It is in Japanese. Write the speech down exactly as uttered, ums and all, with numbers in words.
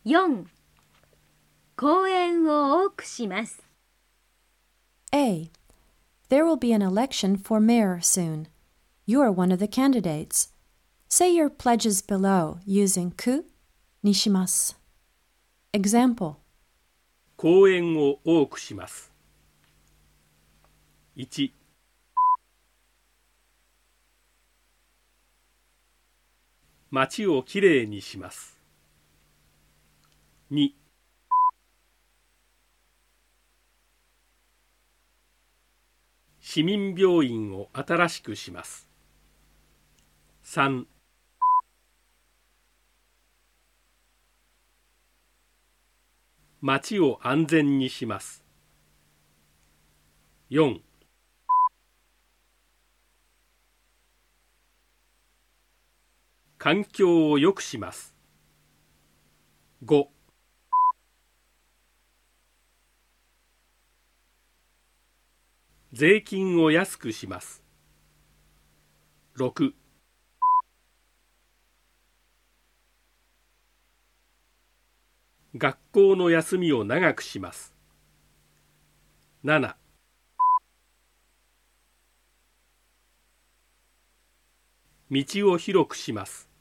よん、公園を多くします。 A. There will be an election for mayor soon. You are one of the candidates. Say your pledges below using ku にします。Example. 公園を多くします。いち、街をきれいにします。に、市民病院を新しくします。さん、街を安全にします。よん、環境を良くします。ご、税金を安くします。ろく、学校の休みを長くします。なな、道を広くします。